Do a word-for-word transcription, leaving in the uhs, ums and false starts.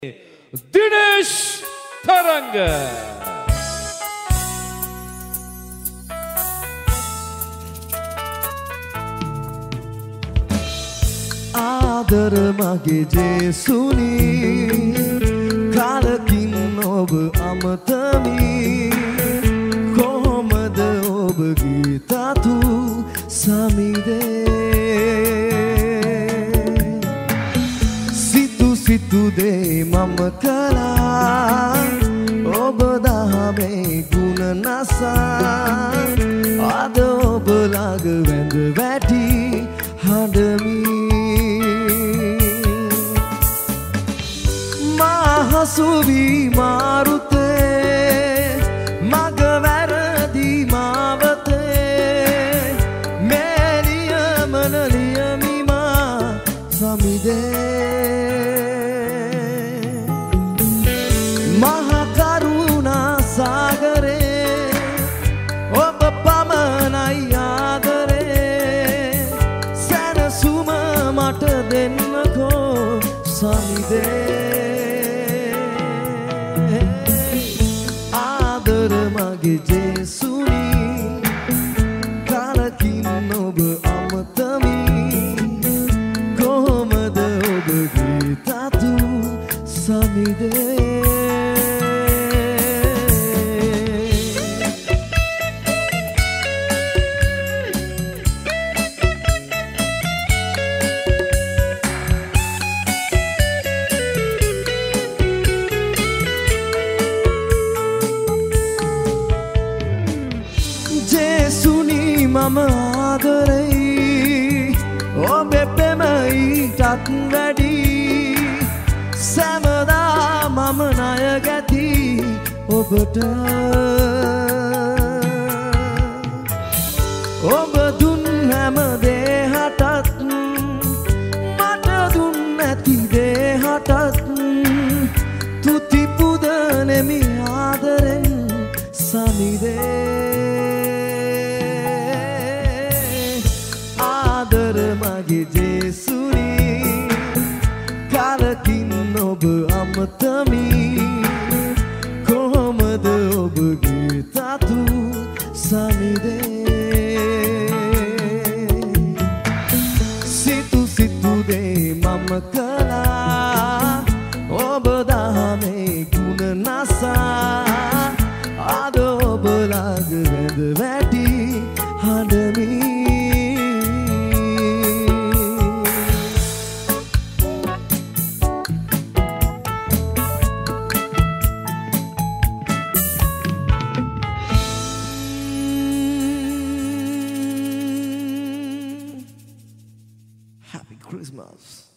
Dinesh Taranga. ආදර මගේ ජේසුනි කාලකින් ඔබ අමතමි කොහොමද ඔබගේ තතු සමිදේ සිතු සිතු දේ මම කළා ඔබ දහමේ ගුණ නසා අද ඔබ ළඟ වැඳ වැටි හඬමි Mahasubi marute magvaradi mavate meliya manaliya mima samide mahakaruna sagare oba pamanai adare sanasuma mata dennako samide Mage Jesuni kalakin ඔබ අමතමි කොහොමද ඔබගේ තතු සමිදේ Jesuni mama ආදරයි ඔබේ පෙමයිටත් වැඩි සෑමදා මම ණය ගැති ඔබට ඔබ දුන් හැම දේහටත් මට දුන් නැති දේහටත් තුති පුදනෙමි ආදරෙන් සමිදේ Mage Jesuni kalakin ඔබ අමතමි කොහොමද ඔබගේ තතු සමිදේ සිතු සිතු දේ මම කළා ඔබ දහමේ ගුණ නසා අද ඔබ ළඟ වැඳ වැටි හඬමි Happy Christmas.